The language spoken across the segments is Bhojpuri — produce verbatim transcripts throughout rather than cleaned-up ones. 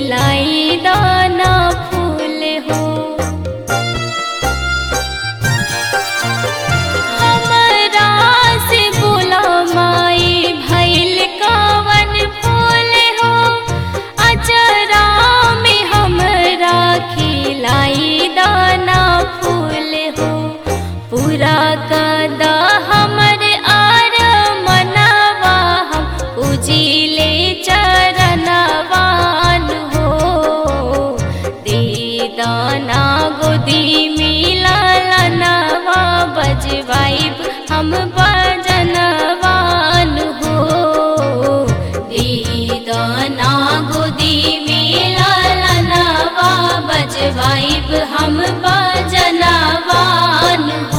खिलाई दाना फूल हो। हमरा से बोला माई भइल कवन फूल हो, अचरा में हमरा खिलाई दाना फूल हो। पूरा कदा हमर आर मनवा हम पूजिले चरणवान हो। दे दाना गोदी मिलनवा बजवाइब हम बजनवान हो। दे दाना गोदी मिलनवा बजवाइब हम बजनवान हो।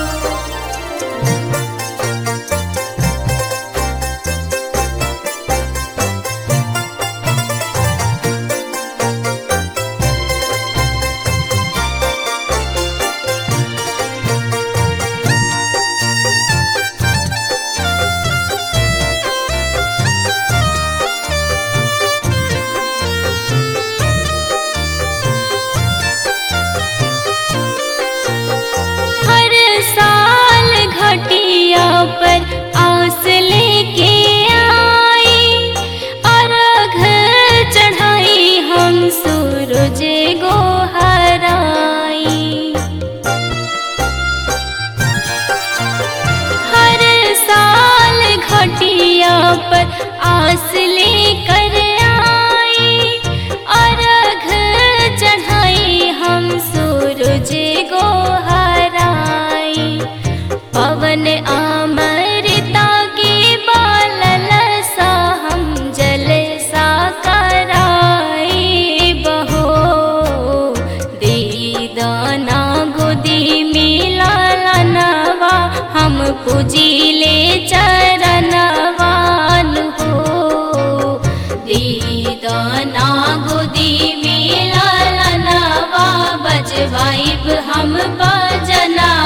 घटिया पर आस लेके आई, अर्घ चढ़ाई हम सूरज गोहराई। हर साल घटिया पर आस लेकर आई, अर्घ चढ़ाई हम सूरज गोहराई। पवन अमृता के बालल सा हम जलसा कराई बहो। दे दाना गोदी मिलनवा हम पूजिले चरणवान हो। दे दाना गोदी मिलनवा बजवाइब हम बजना